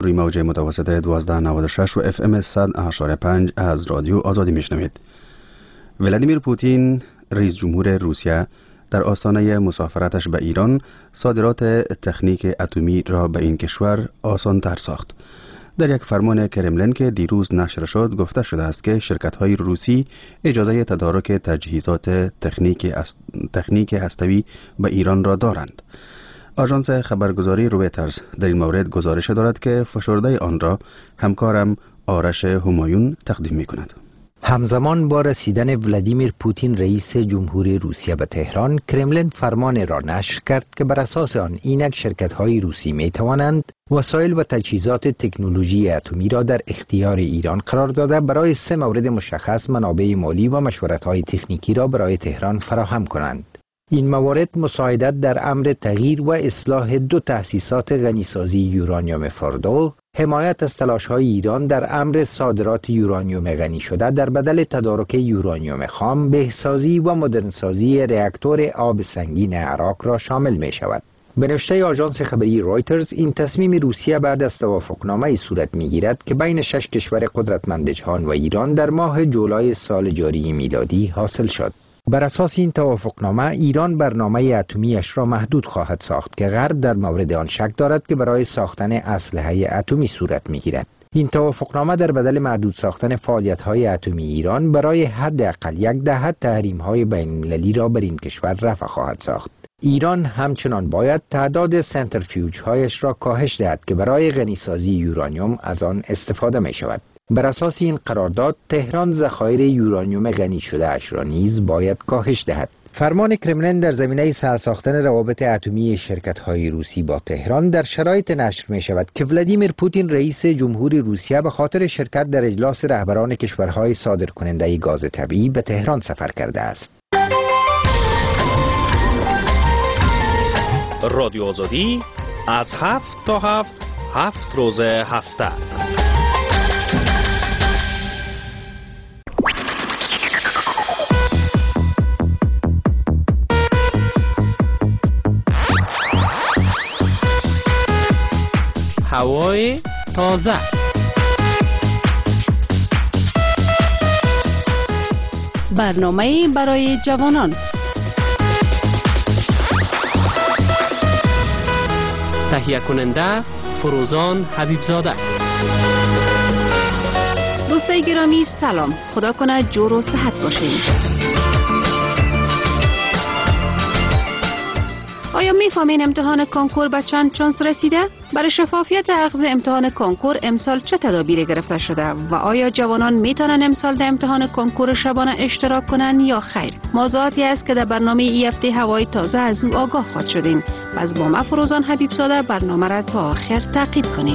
روی موج متوسط 1296 و FM 100.5 از رادیو آزادی میشنوید. ولادیمیر پوتین رئیس جمهور روسیه در آستانه مسافرتش به ایران صادرات تکنیک اتمی را به این کشور آسان‌تر ساخت. در یک فرمان کرملین که دیروز نشر شد گفته شده است که شرکت‌های روسی اجازه تدارک تجهیزات تکنیک هسته‌ای به ایران را دارند. آژانس خبرگزاری رویترز در این مورد گزارش دارد که فشرده آن را همکارم آرش همایون تقدیم می‌کند. همزمان با رسیدن ولادیمیر پوتین رئیس جمهوری روسیه به تهران، کرملین فرمان را نشر کرد که بر اساس آن اینک شرکت‌های روسی می‌توانند وسایل و تجهیزات تکنولوژی اتمی را در اختیار ایران قرار داده برای 3 مورد مشخص منابع مالی و مشورت‌های تکنیکی را برای تهران فراهم کنند. این موارد مساعدت در امر تغییر و اصلاح 2 تأسیسات غنیسازی یورانیوم فوردو، حمایت از تلاش‌های ایران در امر صادرات یورانیوم غنی شده در بدل تدارک یورانیوم خام، بهسازی و مدرنسازی راکتور آب سنگین عراق را شامل می شود. به نوشته آژانس خبری رویترز، این تصمیم روسیه بعد از توافقنامه‌ای صورت می‌گیرد که بین 6 کشور قدرتمند جهان و ایران در ماه جولای سال جاری میلادی حاصل شد. بر اساس این توافقنامه ایران برنامه اتمیش را محدود خواهد ساخت که غرب در مورد آن شک دارد که برای ساختن اسلحه اتمی صورت می‌گیرد. این توافقنامه در بدل محدود ساختن فعالیت‌های اتمی ایران برای حداقل 1 دهه تحریم‌های بین‌المللی را بر این کشور رفع خواهد ساخت. ایران همچنان باید تعداد سنترفیوژهایش را کاهش دهد که برای غنیسازی یورانیوم از آن استفاده می‌شود. بر اساس این قرارداد تهران ذخایر یورانیوم غنی شده اش را نیز باید کاهش دهد. فرمان کرملین در زمینه سرساختن روابط اتمی شرکت‌های روسی با تهران در شرایط نشر می شود که ولادیمیر پوتین رئیس جمهوری روسیه به خاطر شرکت در اجلاس رهبران کشورهای صادرکننده گاز طبیعی به تهران سفر کرده است. رادیو آزادی از 7 تا 7 روز هفته. هوای تازه، برنامه برای جوانان، تهیه کننده فروزان حبیبزاده. دوستای گرامی سلام، خدا کنه جور و صحت باشین. آیا میفهمین امتحان کنکور به چند چانس رسیده؟ برای شفافیت اخذ امتحان کنکور امسال چه تدابیری گرفته شده و آیا جوانان میتونن امسال در امتحان کنکور شبانه اشتراک کنن یا خیر؟ موضوعاتی است که در برنامه ای هفته هوای تازه از او آگاه خواهد شدین. پس با ما فروزان حبیبزاده برنامه را تا آخر تعقیب کنین.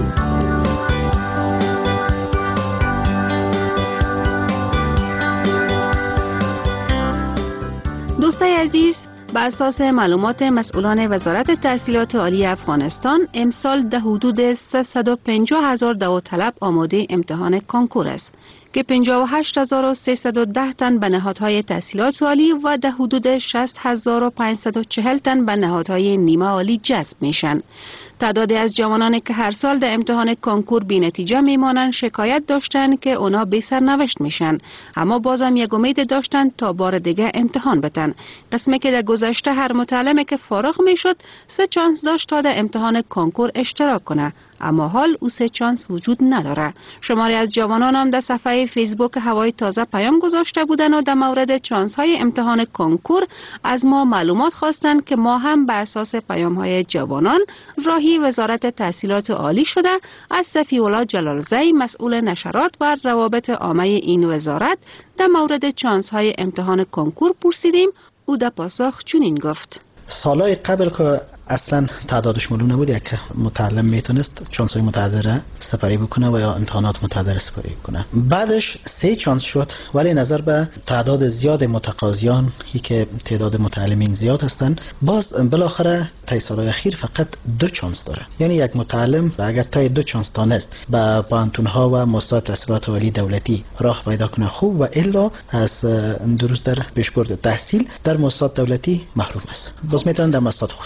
دوستای عزیز، بر اساس معلومات مسئولان وزارت تحصیلات عالی افغانستان، امسال در حدود 350,000 داوطلب آماده امتحان کنکور است که 58,310 تن به نهادهای تحصیلات عالی و در حدود 60,540 تن به نهادهای نیمه عالی جذب میشن. تعدادی از جوانانی که هر سال در امتحان کنکور بی نتیجه میمانند شکایت داشتند که اونا بی سرنوشت میشن، اما بازم یک امید داشتند تا بار دیگه امتحان بتن. قسمی که در گذشته هر متعلمی که فارغ میشد 3 چانس داشت تا در امتحان کنکور اشتراک کنه، اما حال او 3 چانس وجود نداره. شماری از جوانان هم در صفحه فیسبوک هوای تازه پیام گذاشته بودند و در مورد چانس های امتحان کنکور از ما معلومات خواستند که ما هم بر اساس پیام های جوانان راهی وزارت تحصیلات عالی شده از صفی الله جلالزی مسئول نشرات و روابط عامه این وزارت در مورد چانس های امتحان کنکور پرسیدیم. او در پاسخ چنین گفت: سالهای قبل که اصلا تعدادش معلوم نبود، یک متعلم میتونست چانس‌های متعدده سپری بکنه و یا امتحانات متعدده سپری بکنه. بعدش 3 چانس شد، ولی نظر به تعداد زیاد متقاضیان که تعداد متعلمین زیاد هستن، باز بالاخره طی سالهای اخیر فقط 2 چانس داره. یعنی یک متعلم اگر طی 2 چانس تانست به پانتون‌ها و مؤسسات تحصیلات عالی دولتی راه پیدا کنه خوب، و الا از درست در پیشبرد تحصیل در مؤسسات دولتی محروم است. باز میتونن در مؤسسات خصوصی درس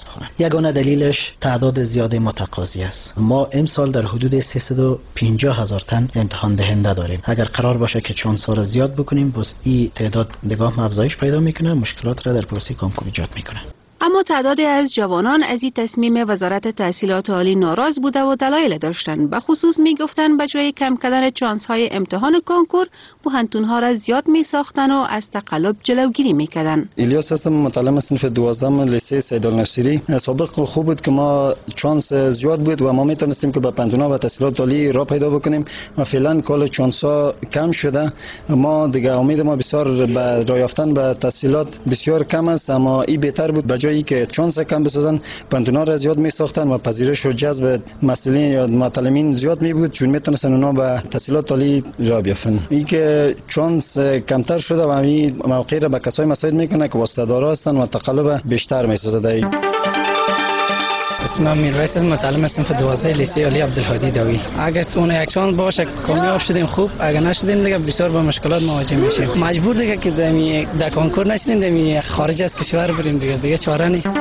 درس بخونن. یگانه دلیلش تعداد زیاد متقاضی است. ما امسال در حدود 350,000 تن امتحان دهنده داریم. اگر قرار باشه که چانس‌ها را زیاد بکنیم، بس این تعداد نگاه افزایش پیدا میکنه، مشکلات را در پروسه کنکور ایجاد میکنه. اما تعدادی از جوانان از این تصمیم وزارت تحصیلات عالی ناراض بوده و دلایل داشتند. به خصوص میگفتند به جای کم کردن چانس های امتحان کنکور، پوهنتون ها را زیاد میساختن و از تقلب جلوگیری میکردن. الیاس هستم، متعلم صنف 12 لیسه سیدالنصیری. سابق خوب بود که ما چانس زیاد بود و ما میتونستیم که به پوهنتون ها و تحصیلات عالی را پیدا بکنیم و فعلا کل چانس ها کم شده. ما دیگه امید ما بسیار به راه یافتن به تحصیلات بسیار کم است، اما این بهتر بود به جایی که چانس کم بسازن، پوهنتون ها را زیاد میساختن و پذیرش و جذب مسئولین یا متعلمین زیاد می بود، چون میتونستن اونا به تحصیلات عالی راه بیافتن. این که چانس کمتر شده و این موقع را به کسای مساعد میکنه که واسطه‌دارا هستن و تقلب بیشتر میسازه. اسمم میرویس، متعلم صنف 12 لیسه علی عبدالهادی داوی. اگر اون یک چانس باشه کامیاب شدیم خوب، اگر نشدیم دیگه بسیار با مشکلات مواجه میشیم. مجبور دیگه که در کنکور نشدیم، در خارج از کشور بریم دیگه چاره نیست.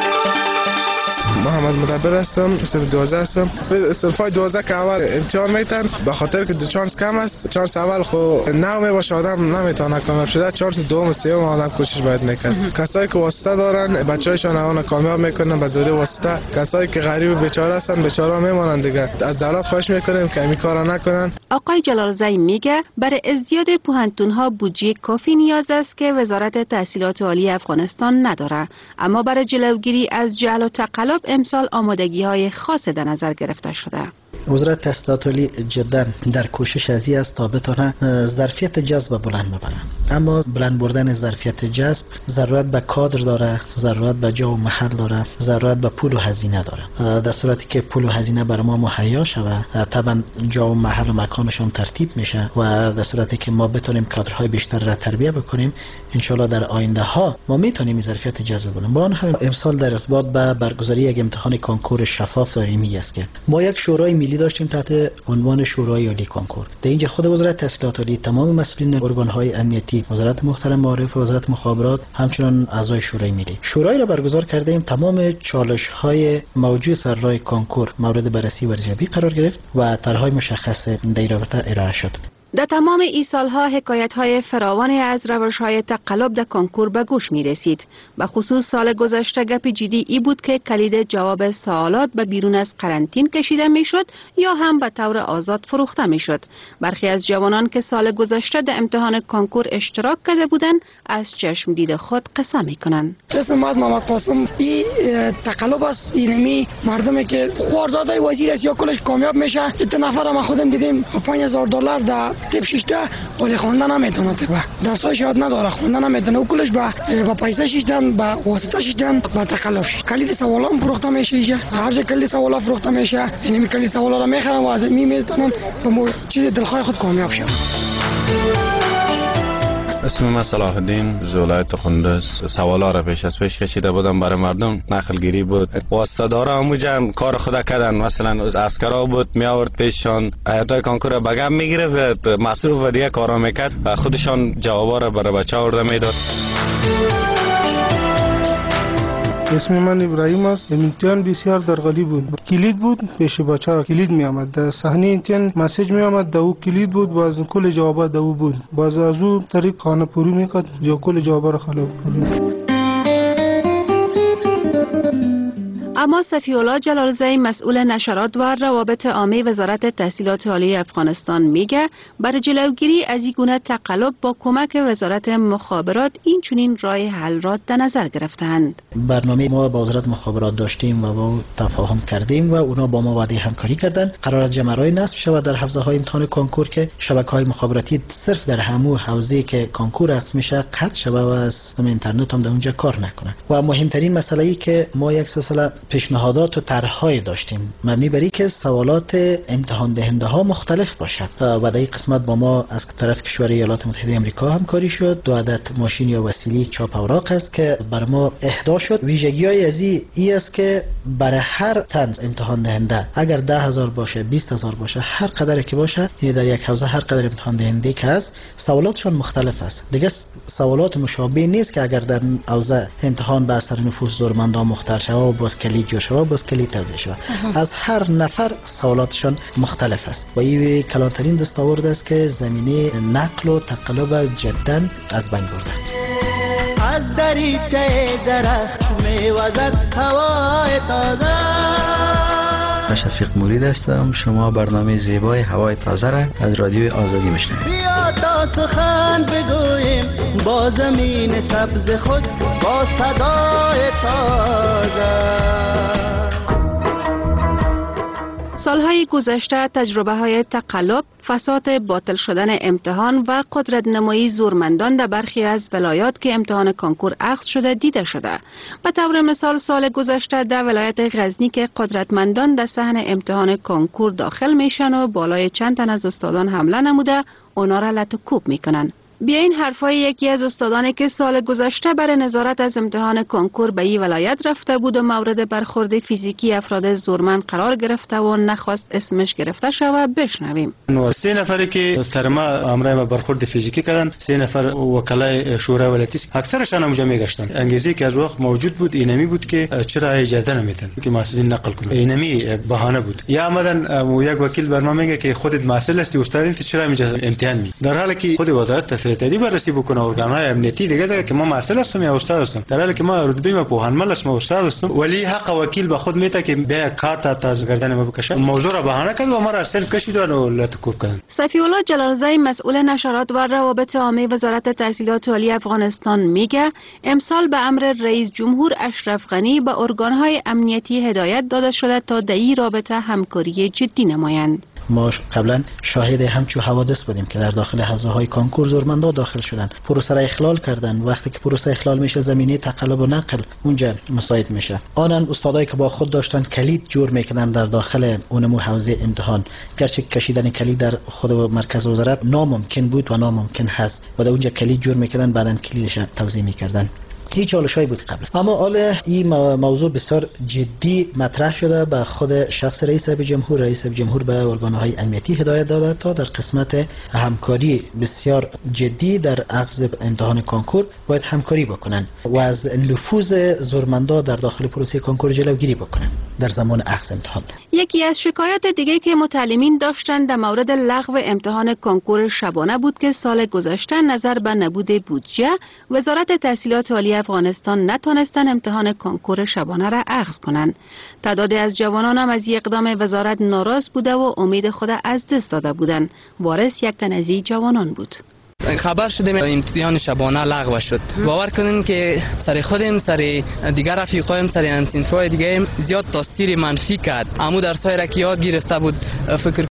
محمد مدبر هستم، صنف 12 هستم. صنفای 12 که اول امتحان میتن به خاطر که چانس کم است. چانس اول خو نو باشه آدم نمیتونه کامیاب شده، چانس دوم و سوم آدم کوشش باید میکنه. کسایی که واسطه دارن بچه‌هایشون اون کامیاب میکنن به زور واسطه. کسایی که غریب و بیچاره هستن بیچاره میمونن دیگه. از دولت خواهش میکنیم که این کارا نکنن. آقای جلالزی میگه برای ازدیاد پوهنتون ها بودجه کافی نیاز است که وزارت تحصیلات عالی افغانستان نداره، اما برای جلوگیری از جهل و تقلب امسال آمادگی های خاص در نظر گرفته شده. وزارت تحصیلات عالی جدا در کوشش ازی است تا بتونه ظرفیت جذب بلند ببره، اما بلند بردن ظرفیت جذب ضرورت به کادر داره، ضرورت به جا و محل داره، ضرورت به پول و هزینه داره. در صورتی که پول و هزینه بر ما مهیا شود، طبعا جا و محل و مکانشون ترتیب میشه و در صورتی که ما بتونیم کادرهای بیشتر را تربیت بکنیم، ان شاء الله در آینده ها ما میتونیم ظرفیت جذب بکنیم. با آن هم امسال در ارتباط به برگزاری یک امتحان کنکور شفاف داریم است که ما یک شورای ملی داشتیم تحت عنوان شورای عالی کنکور. در اینجا خود وزارت تحصیلات عالی، تمام مسئولین ارگان‌های امنیتی، وزارت محترم معارف، وزارت مخابرات، همچنین اعضای شورای ملی شورای را برگزار کردیم. تمام چالش‌های موجود سر راه کنکور مورد بررسی و ارزیابی قرار گرفت و طرح‌های مشخص در این رابطه ارائه شد. در تمام این سالها حکایت‌های فراوانی از روش‌های تقلب در کنکور به گوش می‌رسید. به خصوص سال گذشته گپ جدی ای بود که کلید جواب سوالات به بیرون از قرنطین کشیده می‌شد یا هم به طور آزاد فروخته می‌شد. برخی از جوانان که سال گذشته در امتحان کنکور اشتراک کرده بودند از چشم دید خود قصه می‌کنند. اسم از محمد قاسم، این تقلب است. اینمی مردمی که خوارزاده وزیر است یا کلش کامیاب میشه. این نفر ما خودم دیدیم $5000 در تپ شیشته ولی خواندن نمیتونه، درساش یاد نداره، خواندن نمیتونه، کلش با پیسه شیشتن، با واسطه شیشتن، با تقلب شد. کلید سوالا هم فروخته میشه، هر جا کلید سوالا فروخته میشه، یعنی کلید سوالا را میخرن و از میتونن به چیز دلخواه خود کامیاب شن. اسم من صلاح الدین زولای تخندس. سوالا را پیش از پیش کشیده بودم برای مردم، نقل گیری بود. واسطه دارا همونجا کار خدا کردن، مثلا از عسکرا بود می آورد پیششان، ایتای کنکور بگم میگرفت، مصروف و دیگه کارا میکرد و خودشان جوابا را برای بچه آورده میداد. اسم من ابراهیم است. امتحان بسیار درغلی بود. کلید بود، پیش بچه کلید می آمد. در صحنه امتحان مسیج می آمد، دو کلید بود، باز کل جوابات دو بود. باز از اون طریق خانه پوری میکرد، جو کل جوابا را خلاص کرد. اما صفی‌الله جلالزی، مسئول نشرات و روابط عامه وزارت تحصیلات عالی افغانستان، میگه برای جلوگیری از این گونه تقلب با کمک وزارت مخابرات این چنین راه حل را در نظر گرفتند. برنامه ما با وزارت مخابرات داشتیم و با تفاهم کردیم و اونا با ما وعده همکاری کردن. قرار است جمع‌های نصب شود در حوزه‌های امتحان کنکور که شبکه‌های مخابراتی صرف در همو حوزه‌ای که کنکور عقد میشه قطع شود و از اینترنت هم در اونجا کار نکنه. و مهمترین مسئله‌ای که ما یک سلسله پیشنهادات و طرح‌های داشتیم مبنی بر اینکه سوالات امتحان دهنده ها مختلف باشد و در این قسمت با ما از طرف کشور ایالات متحده آمریکا همکاری شد. 2 عدد ماشین یا وسیله چاپ اوراق است که بر ما اهدا شد. ویژگی‌های از این است که برای هر طنز امتحان دهنده اگر 10,000 باشه 20,000 باشه هر قدری که باشه، یعنی در یک حوزه هر قدر امتحان دهنده که هست سوالاتشون مختلف است. دیگه سوالات مشابه نیست که اگر در حوزه امتحان به اثر نفوذ زورمندان مختل شود و باز کلید جور شود باز کلید توزیع شود. از هر نفر سوالاتشون مختلف است و این کلانترین دستاورد است که زمینه نقل و تقلب جدا از بین برده. از دریچه درخت میوزد هوای تازه. شفیق مرید هستم. شما برنامه زیبای هوای تازه را از رادیو آزادی میشنوید. بیا تا سخن بگوییم با زمین سبز خود با صدای تازه. سالهای گذشته تجربه‌های تقلب، فساد باطل شدن امتحان و قدرت نمایی زورمندان در برخی از ولایات که امتحان کنکور اخذ شده دیده شده. به طور مثال سال گذشته در ولایت غزنی که قدرتمندان در صحن امتحان کنکور داخل میشن و بالای چند تن از استادان حمله نموده اونا را لط و کوب میکنن. بیاین حرفای یکی از استادانی که سال گذشته برای نظارت از امتحان کنکور به این ولایت رفته بود و مورد برخورد فیزیکی افراد زورمند قرار گرفته و نخواست اسمش گرفته شود بشنویم. 3 نفری که سر ما امر برخورد فیزیکی کردن، 3 نفر وکلای شورای ولایتی، اکثرشان هم جمع گشتن. انگیزی که از وقت موجود بود اینمی بود که چرا اجازه نمیدن که محصلین نقل کنن. اینمی بهانه بود. یا آمدن یک وکیل بر ما میگه که خودت محصل هستی، استاد چرا اجازه امتحان می؟ در حالی که خود وزارت تدریب بررسی بکنه ارگان‌های امنیتی دیگه که ما مسئله هستم یا استاد هستم، در حالی که ما رتبه ما پوهنمل هستم استاد هستم، ولی حق وکیل به خود میته که بیا کارت تازه کردن ما بکشه. موضوع را بهانه کرد و ما را سلف کشید و لطکوب کرد. صفی الله جلالزاده مسئول نشرات و روابط عامه وزارت تحصیلات عالی افغانستان میگه امسال به امر رئیس جمهور اشرف غنی به ارگان‌های امنیتی هدایت داده شده تا در این رابطه همکاری جدی نمایند. ما قبلا شاهد همچو حوادث بودیم که در داخل حوزه های کانکور زورمندا داخل شدن، پروسه را اخلال کردن. وقتی که پروسه اخلال میشه زمینه تقلب و نقل اونجا مساعد میشه. آنن استادایی که با خود داشتن کلید جور میکنن در داخل اونمو حوزه امتحان، گرچه کشیدن کلید در خود مرکز وزارت ناممکن بود و ناممکن هست و در اونجا کلید جور میکردن بعدن کلیدش توزیع میکردن. این چالش‌هایی بود قبل، اما حالا این موضوع بسیار جدی مطرح شده. به خود شخص رئیس جمهور به ارگان‌های امنیتی هدایت داده تا در قسمت همکاری بسیار جدی در اخذ امتحان کنکور باید همکاری بکنن و از نفوذ زورمندا در داخل پروسه کنکور جلوگیری بکنن در زمان اخذ امتحان. یکی از شکایات دیگه که متعلمین داشتند در مورد لغو امتحان کنکور شبانه بود که سال گذشته نظر به نبود بودجه وزارت تحصیلات عالی افغانستان نتونستن امتحان کنکور شبانه را اخذ کنند. تعدادی از جوانان هم از اقدام وزارت ناراض بوده و امید خود از دست داده بودند. وارث یک تن از این جوانان بود. خبر شدیم امتحان شبانه لغو شد. باور کنین که سر خودم سر دیگر رفیقایم سر انسینفای دیگه زیاد تاثیر منفی کرد. عمو درسای را که یاد گرفته بود فکر